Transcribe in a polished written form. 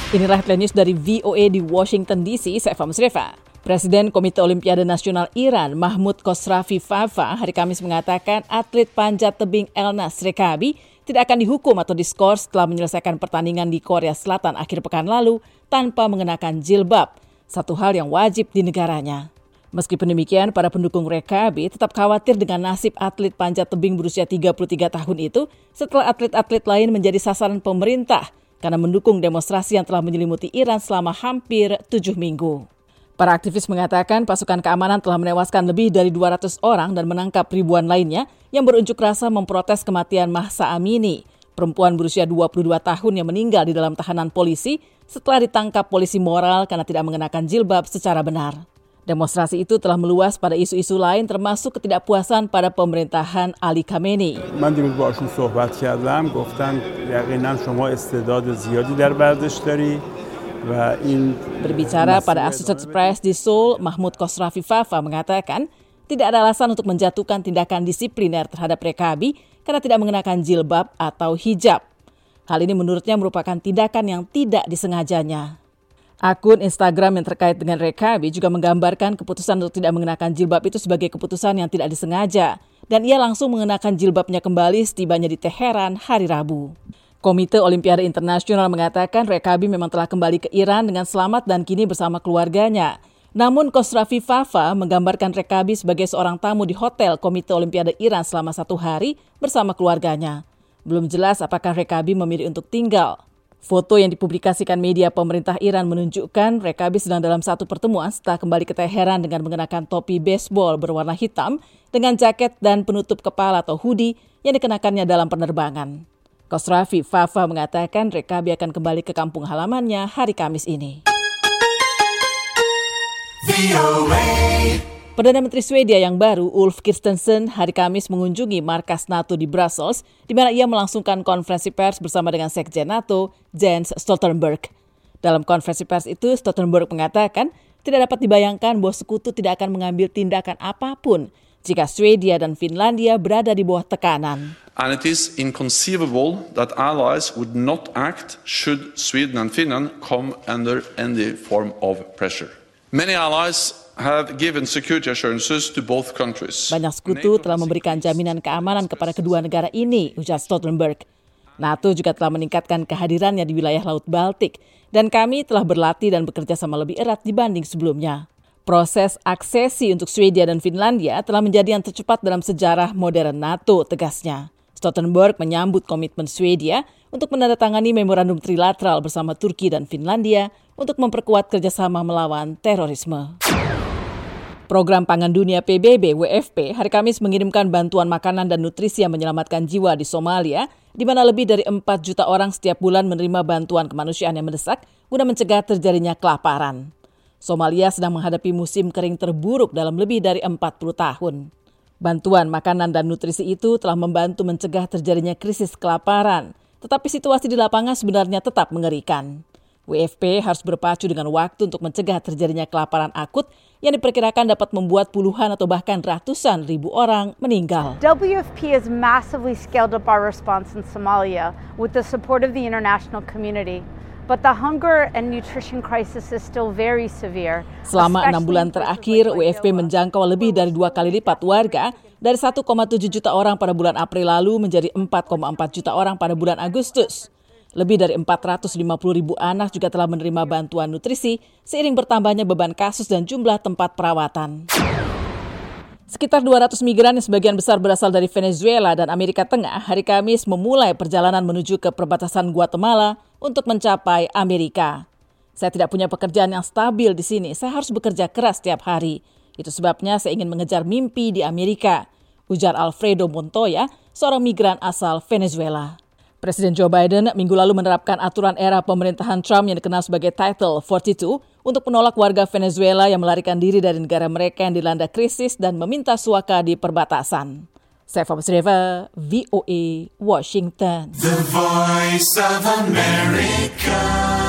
Inilah headline news dari VOA di Washington DC, saya Eva Musreva. Presiden Komite Olimpiade Nasional Iran, Mahmoud Khosravi Fafa, hari Kamis mengatakan atlet panjat tebing Elnas Rekabi tidak akan dihukum atau diskors setelah menyelesaikan pertandingan di Korea Selatan akhir pekan lalu tanpa mengenakan jilbab, satu hal yang wajib di negaranya. Meskipun demikian, para pendukung Rekabi tetap khawatir dengan nasib atlet panjat tebing berusia 33 tahun itu setelah atlet-atlet lain menjadi sasaran pemerintah karena mendukung demonstrasi yang telah menyelimuti Iran selama hampir 7 minggu. Para aktivis mengatakan pasukan keamanan telah menewaskan lebih dari 200 orang dan menangkap ribuan lainnya yang berunjuk rasa memprotes kematian Mahsa Amini, perempuan berusia 22 tahun yang meninggal di dalam tahanan polisi setelah ditangkap polisi moral karena tidak mengenakan jilbab secara benar. Demonstrasi itu telah meluas pada isu-isu lain termasuk ketidakpuasan pada pemerintahan Ali Khamenei. من دیروز باشون صحبت کردم گفتن یقینا شما استعداد زیادی در ورزش داری و این Berbicara pada Associated Press di Seoul, Mahmoud Khosravi Fafa mengatakan tidak ada alasan untuk menjatuhkan tindakan disipliner terhadap Rekabi karena tidak mengenakan jilbab atau hijab. Hal ini menurutnya merupakan tindakan yang tidak disengajanya. Akun Instagram yang terkait dengan Rekabi juga menggambarkan keputusan untuk tidak mengenakan jilbab itu sebagai keputusan yang tidak disengaja dan ia langsung mengenakan jilbabnya kembali setibanya di Teheran hari Rabu. Komite Olimpiade Internasional mengatakan Rekabi memang telah kembali ke Iran dengan selamat dan kini bersama keluarganya. Namun Khosravi Fafa menggambarkan Rekabi sebagai seorang tamu di hotel Komite Olimpiade Iran selama 1 hari bersama keluarganya. Belum jelas apakah Rekabi memilih untuk tinggal. Foto yang dipublikasikan media pemerintah Iran menunjukkan Rekabi sedang dalam satu pertemuan setelah kembali ke Teheran dengan mengenakan topi baseball berwarna hitam dengan jaket dan penutup kepala atau hoodie yang dikenakannya dalam penerbangan. Khosravi Fafa mengatakan Rekabi akan kembali ke kampung halamannya hari Kamis ini. Perdana Menteri Swedia yang baru, Ulf Kristersson, hari Kamis mengunjungi markas NATO di Brussels, di mana ia melangsungkan konferensi pers bersama dengan Sekjen NATO, Jens Stoltenberg. Dalam konferensi pers itu, Stoltenberg mengatakan tidak dapat dibayangkan bahwa sekutu tidak akan mengambil tindakan apapun jika Swedia dan Finlandia berada di bawah tekanan. And it is inconceivable that allies would not act should Sweden and Finland come under any form of pressure. Many allies have given security assurances to both countries. Banyak sekutu telah memberikan jaminan keamanan kepada kedua negara ini, ujar Stoltenberg. NATO juga telah meningkatkan kehadirannya di wilayah Laut Baltik, dan kami telah berlatih dan bekerja sama lebih erat dibanding sebelumnya. Proses aksesi untuk Swedia dan Finlandia telah menjadi yang tercepat dalam sejarah modern NATO, tegasnya. Stoltenberg menyambut komitmen Swedia untuk menandatangani memorandum trilateral bersama Turki dan Finlandia untuk memperkuat kerjasama melawan terorisme. Program Pangan Dunia PBB WFP hari Kamis mengirimkan bantuan makanan dan nutrisi yang menyelamatkan jiwa di Somalia, di mana lebih dari 4 juta orang setiap bulan menerima bantuan kemanusiaan yang mendesak guna mencegah terjadinya kelaparan. Somalia sedang menghadapi musim kering terburuk dalam lebih dari 40 tahun. Bantuan makanan dan nutrisi itu telah membantu mencegah terjadinya krisis kelaparan, tetapi situasi di lapangan sebenarnya tetap mengerikan. WFP harus berpacu dengan waktu untuk mencegah terjadinya kelaparan akut yang diperkirakan dapat membuat puluhan atau bahkan ratusan ribu orang meninggal. WFP has massively scaled up our response in Somalia with the support of the international community. But the hunger and nutrition crisis is still very severe. Selama 6 bulan terakhir, WFP menjangkau lebih dari 2 kali lipat warga dari 1,7 juta orang pada bulan April lalu menjadi 4,4 juta orang pada bulan Agustus. Lebih dari 450 ribu anak juga telah menerima bantuan nutrisi seiring bertambahnya beban kasus dan jumlah tempat perawatan. Sekitar 200 migran yang sebagian besar berasal dari Venezuela dan Amerika Tengah hari Kamis memulai perjalanan menuju ke perbatasan Guatemala untuk mencapai Amerika. Saya tidak punya pekerjaan yang stabil di sini, saya harus bekerja keras setiap hari. Itu sebabnya saya ingin mengejar mimpi di Amerika, ujar Alfredo Montoya, seorang migran asal Venezuela. Presiden Joe Biden minggu lalu menerapkan aturan era pemerintahan Trump yang dikenal sebagai Title 42 untuk menolak warga Venezuela yang melarikan diri dari negara mereka yang dilanda krisis dan meminta suaka di perbatasan. Saya Eva Musreva, VOA, Washington. The Voice of America.